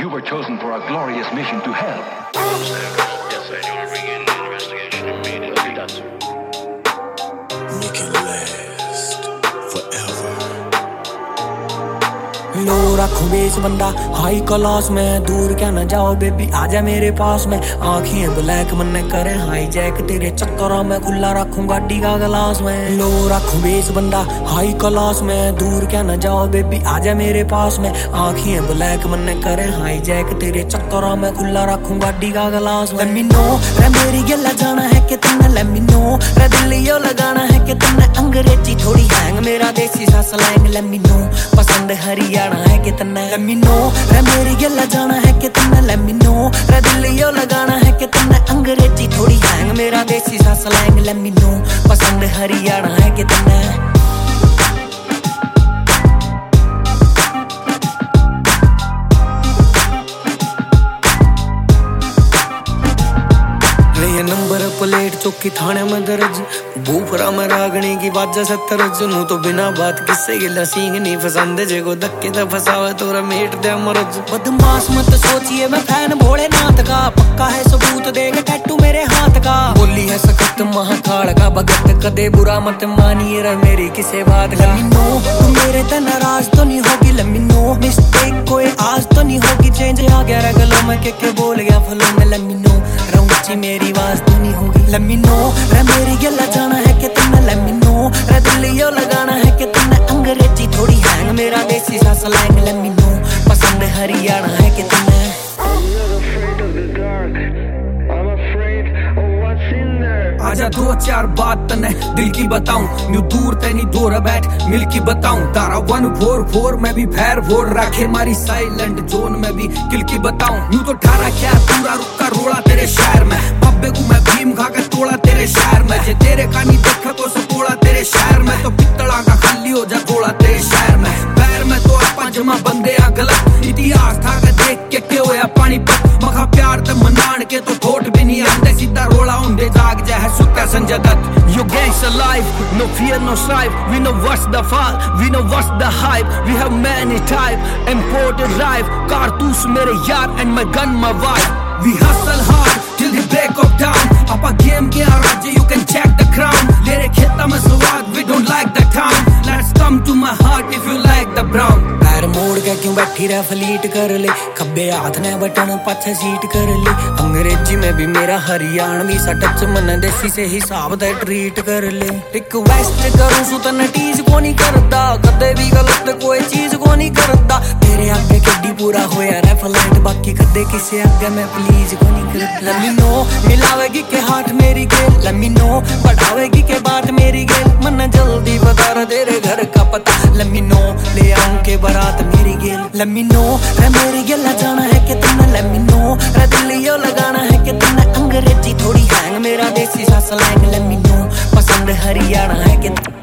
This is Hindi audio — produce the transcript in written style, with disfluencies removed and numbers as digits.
You were chosen for a glorious mission to help. Yes, sir. You want to begin the investigation immediately? That's Make it last forever. लो रखो बेस बंदा हाई क्लास में, दूर क्या न जाओ बेबी आजा मेरे पास में। आँखें ब्लैक मन करे हाई जैक, तेरे चक्करों में खुला रखूं गाड़ी का गिलास में। लो रखो बेस बंदा हाई क्लास में, दूर क्या न जाओ बेबी आजा मेरे पास में। आँखें ब्लैक मन करे हाई जैक, तेरे चक्करों में खुला रखूं गाड़ी का गिलास में। Let me know रे मेरी गला जाना है कि तुमने, let me know रे दिल यो लगाना है कि तुमने। अंग्रेजी थोड़ी हैंग मेरा देसी सा स्लैंग, let me know पसंद हरियाणा है कितना। Let me know रे मेरी गला जाना है कि तुमने, let me know रे दिल यो लगाना है कि तुमने। अंग्रेजी थोड़ी हैंग मेरा देसी सा स्लैंग, let me know पसंद हरियाणा है कितना। ये नंबर प्लेट चौकी थाने में दर्ज, बूफरा में रागनी की बाजा सत्तरज। नू तो बिना बात किससे गिला सींग नहीं पसंद, जेको धक्के तो फसावे तोरा मेट दे मरज। बदमाश मत सोचिए मैं फैन भोलेनाथ का, पक्का है सबूत देगा टैटू मेरे हाथ का। बोली है सख्त महाकाल का भगत, कदे बुरा मत मानिए रे मेरी किसे बात का। नो तू मेरे ते नाराज तो नहीं होगी, let me know मिस्टेक कोई आज तो नहीं होगी। चेंज आ गया रे गलों में के बोल गया फलों में, let me know रऊंची मेरी आवाज तो नहीं होगी। Let me know रे मेरी गला जाना है कि तुमने, let me know रे दिल यो लगाना है कि तुमने। अंग्रेजी थोड़ी हैंग मेरा देसी सा स्लैंग, let me know पसंद हरियाणा है कि तुमने। आजा दो चार बात तने दिल की बताऊं, न्यू दूर तनी दूर बैठ मिल की बताऊं। तारा 144 में भी भैर भोर रखे मारी साइलेंट जोन में भी किल की बताऊं। न्यू तो ठारा क्या पूरा रुका रोड़ा तेरे शहर में, पब्बे को मैं भीम खा के तोड़ा तेरे शहर में। जे तेरे का नहीं देखा तो सपोड़ा तेरे शहर में, तो पित्तला का खाली हो जा थोड़ा तेरे शहर में। पैर में तो आपा जमा बंदे आ गलत, इतिहास था के देख के क्यों होया पानी पत। मखा प्यार ते मनान के तो थोट भी नहीं आंदे, सीधा रोड़ा उंडे जाग जा है सुक्का Sanjay Dutt. Your gangs alive, no fear, no strife. We know what's the fall, we know what's the hype. We have many type, imported life. Cartouche mere yaar and my gun my wife. We hustle hard till the break of dawn. Appa game ke raja you can check the crown. Lere kheta mein swag, we don't like the town. Let's come to my heart if you like the brown. पैर मोड़ के क्यों बैठी रह फलीट कर ले, खब्बे हाथ ने बटन पाछे सीट कर ले। अंग्रेजी में भी मेरा हरियाणवी सा टच, मन देसी से हिसाब दे ट्रीट कर ले। रिक्वेस्ट करूं सु तने टीज को नहीं करदा, कदे भी गलत कोई चीज को नहीं करदा। तेरे आगे कड्डी पूरा होया रे फ्लाइट, बाकी कदे किसे आगे मैं प्लीज को नहीं करदा। Let me know मिलावेगी के हाथ मेरी गेल, let me know बढ़ावेगी के बात मेरी गेल। मन जल्दी बता रहा तेरे घर का पता, let me know ले आऊं के बारात मेरी गेल। Let me know रे मेरी गला जाना है कि तुमने, let me know रे दिल यो लगाना है कि तुमने। अंग्रेजी थोड़ी हैंग मेरा देसी सा स्लैंग, let me know पसंद हरियाणा है कि